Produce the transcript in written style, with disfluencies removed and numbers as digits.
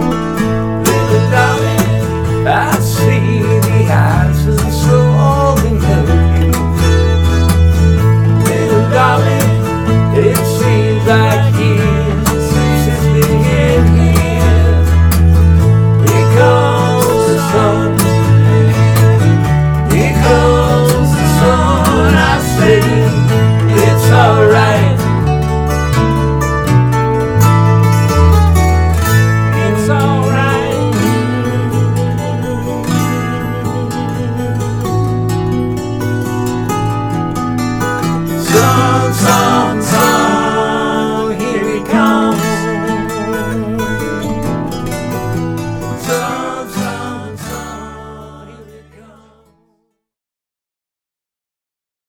Little darling, I see the eyes of the soul in you. Little darling, it seems like years since been here. Here comes the sun, here comes the sun. I say it's alright. It's alright. Sun, sun.